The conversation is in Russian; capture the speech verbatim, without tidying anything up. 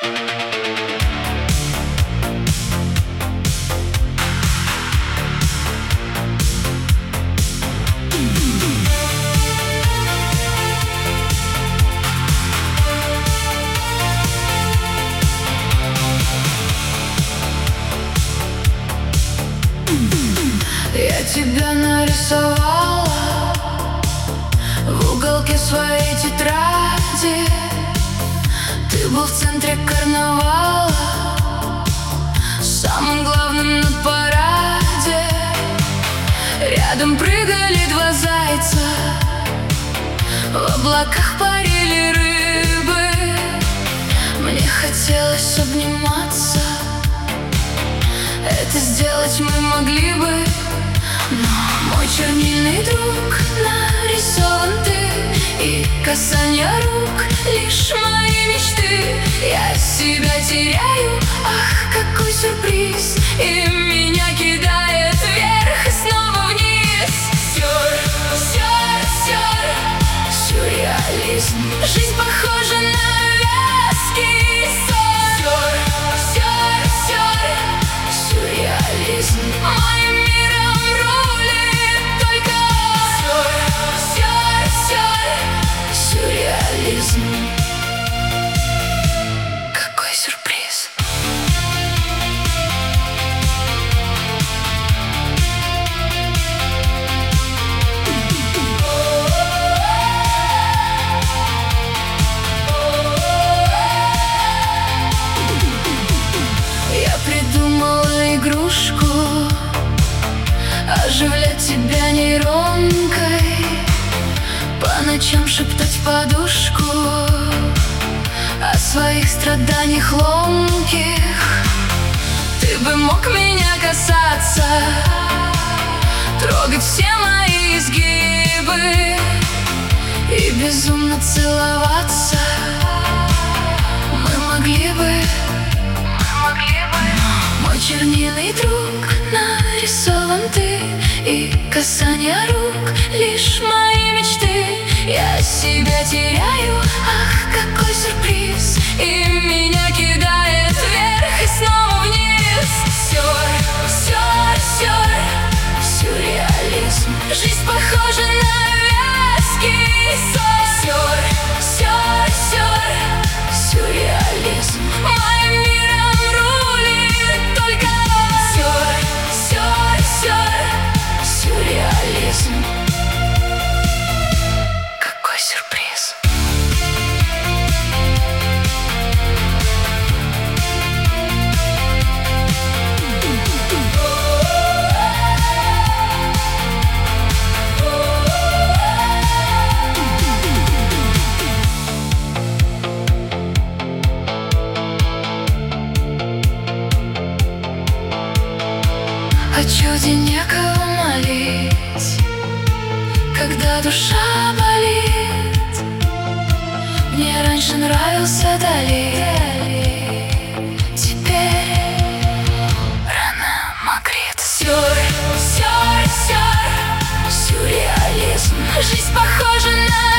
Я тебя нарисовала в уголке своей тетради. Ты был в центре карнавала, самым главным на параде. Рядом прыгали два зайца, в облаках парили рыбы. Мне хотелось обниматься, это сделать мы могли бы, но мой чернильный друг нарисован ты, и касание рук лишь мои мечты. Я себя теряю, ах, какой сюрприз, и меня кидает вверх и снова вниз. Сюр, сюр, сюр, сюрреализм. Жизнь похожа на вязкий сон. Сюр, сюр, сюр, сюрреализм. Моим миром рулит только сюр, сюр, сюр, сюрреализм. Какой сюрприз. Я придумала игрушку, оживлять тебя нейронкой, по ночам шептать в подушку о своих страданиях ломких. Ты бы мог меня касаться, трогать все мои изгибы и безумно целоваться. Мы могли бы, мы могли бы. Мой чернильный друг нарисован ты, и касание рук лишь мои мечты. Я себя теряю, ах, какой сюрприз, и меня кидает вверх и снова вниз. Сюр, сюр, сюр, сюрреализм. Жизнь похожа на вязкий сон. Сюр, сюр, сюр, сюрреализм. Моим миром рулит только сюр, сюр, сюр, сюрреализм. Какой сюрприз. О чуде некого молить, когда душа болит. Мне раньше нравился Дали, теперь рана Магрит. Сюр, сюр, сюр, сюрреализм. Жизнь похожа на